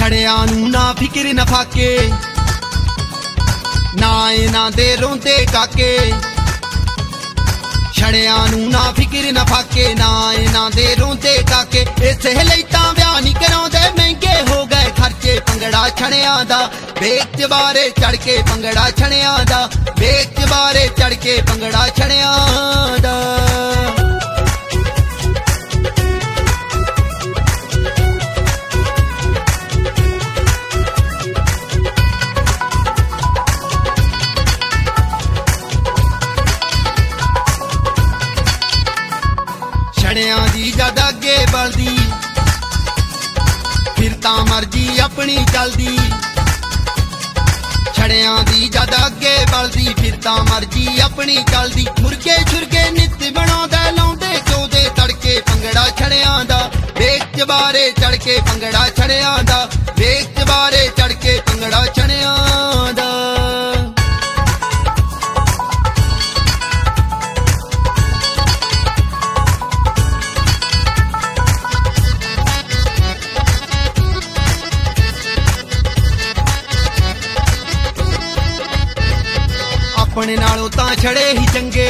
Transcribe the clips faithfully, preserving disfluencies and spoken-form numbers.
ਛੜਿਆਂ ਨੂੰ ਨਾ ਫਿਕਰ ਨਾ ਫਾਕੇ, ਨਾ ਇਹਨਾਂ ਦੇ ਰੋਂਦੇ ਕਾਕੇ। ਛੜਿਆਂ ਨੂੰ ਨਾ ਫਿਕਰ ਨਾ ਫਾਕੇ, ਨਾ ਇਹਨਾਂ ਦੇ ਰੋਂਦੇ ਕਾਕੇ। ਇਸੇ ਲਈ ਤਾਂ ਵਿਆਹ ਨਹੀਂ ਕਰਾਉਂਦੇ, ਮਹਿੰਗੇ ਹੋ ਗਏ ਖਰਚੇ ਭੰਗੜਾ ਛੜਿਆਂ ਦਾ। ਵੇਖ ਚਬਾਰੇ ਚੜ ਕੇ ਭੰਗੜਾ ਛੜਿਆਂ ਦਾ, ਵੇਖ ਚਬਾਰੇ ਚੜ ਕੇ ਭੰਗੜਾ ਛੜਿਆਂ ਦਾ। ਛੜਿਆਂ ਦੀ ਜਦ ਅੱਗੇ ਬਲਦੀ, ਫਿਰ ਤਾਂ ਮਰਜ਼ੀ ਆਪਣੀ ਚੱਲਦੀ। ਛੜਿਆਂ ਦੀ ਜਦ ਅੱਗੇ ਬਲਦੀ, ਫਿਰ ਤਾਂ ਮਰਜ਼ੀ ਆਪਣੀ ਚੱਲਦੀ। ਮੁਰਗੇ ਛੁਰਗੇ ਨਿੱਤ ਬਣਾਉਂਦੇ, ਲਾਉਂਦੇ ਚੋਦੇ ਤੜਕੇ ਭੰਗੜਾ ਛੜਿਆਂ ਦਾ। ਵੇਖ ਚਬਾਰੇ ਚੜ ਕੇ ਭੰਗੜਾ ਛੜਿਆਂ ਦਾ, ਵੇਖ ਚਬਾਰੇ ਚੜ ਕੇ ਭੰਗੜਾ ਛੜਿਆਂ ਦਾ। ਆਪਣੇ ਨਾਲੋਂ ਤਾਂ ਛੜੇ ਹੀ ਚੰਗੇ,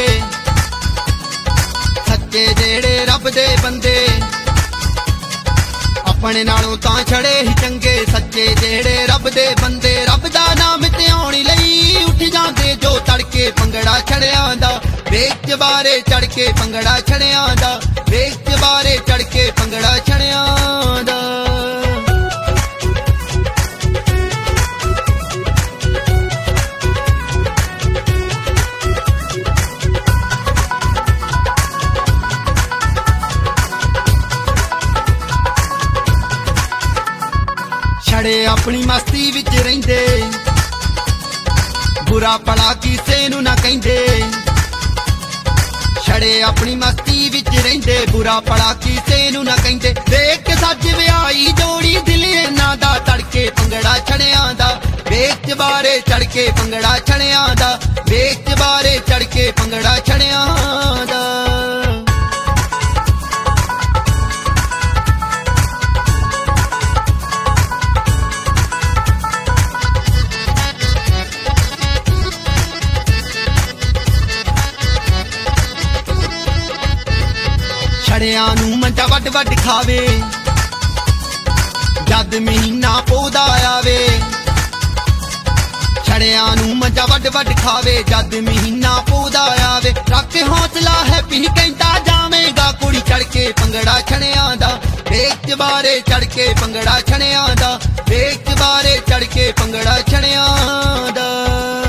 ਸੱਚੇ ਜਿਹੜੇ ਰੱਬ ਦੇ ਬੰਦੇ। ਆਪਣੇ ਨਾਲੋਂ ਤਾਂ ਛੜੇ ਹੀ ਚੰਗੇ, ਸੱਚੇ ਜਿਹੜੇ ਰੱਬ ਦੇ ਬੰਦੇ। ਰੱਬ ਦਾ ਨਾਮ ਧਿਆਉਣ ਲਈ ਉੱਠ ਜਾਂਦੇ ਜੋ ਤੜਕੇ ਭੰਗੜਾ ਛੜਿਆਂ ਦਾ। ਵੇਖ ਚਬਾਰੇ ਚੜ ਕੇ ਭੰਗੜਾ ਛੜਿਆਂ ਦਾ, ਵੇਖ ਚਬਾਰੇ ਚੜ ਕੇ ਭੰਗੜਾ ਛੜਿਆਂ ਦਾ। ਛੜੇ ਆਪਣੀ ਮਸਤੀ ਵਿੱਚ ਰਹਿੰਦੇ, ਬੁਰਾ ਭਲਾ ਕਿਸੇ ਨੂੰ ਨਾ ਕਹਿੰਦੇ। ਛੜੇ ਆਪਣੀ ਮਸਤੀ ਵਿੱਚ ਰਹਿੰਦੇ, ਬੁਰਾ ਭਲਾ ਕਿਸੇ ਨੂੰ ਨਾ ਕਹਿੰਦੇ। ਵੇਖ ਕੇ ਸੱਜ ਵਿਆਹੀ ਜੋੜੀ, ਦਿਲ ਇਹਨਾਂ ਦਾ ਤੜਕੇ ਭੰਗੜਾ ਛੜਿਆਂ ਦਾ। ਵੇਖ ਚਬਾਰੇ ਚੜ ਕੇ ਭੰਗੜਾ ਛੜਿਆਂ ਦਾ, ਵੇਖ ਚਬਾਰੇ ਚੜ ਕੇ ਭੰਗੜਾ ਛੜਿਆਂ ਦਾ। ਛੜਿਆਂ ਨੂੰ ਮੰਜਾ ਵੱਡ ਵੱਡ ਖਾਵੇ, ਜਦ ਮਹੀਨਾ ਪੋਦਾ ਆਵੇ। ਛੜਿਆਂ ਨੂੰ ਮੰਜਾ ਵੱਡ ਵੱਡ ਖਾਵੇ, ਜਦ ਮਹੀਨਾ ਪੋਦਾ ਆਵੇ। ਰੱਖ ਹੌਸਲਾ ਹੈਪੀ ਕਹਿੰਦਾ ਜਾਵੇਗਾ ਕੁੜੀ ਚੜ ਕੇ ਭੰਗੜਾ ਛੜਿਆਂ ਦਾ। ਵੇਖ ਚਬਾਰੇ ਚੜ ਕੇ ਭੰਗੜਾ ਛੜਿਆਂ ਦਾ, ਵੇਖ ਚਬਾਰੇ ਚੜ ਕੇ ਭੰਗੜਾ ਛੜਿਆਂ ਦਾ।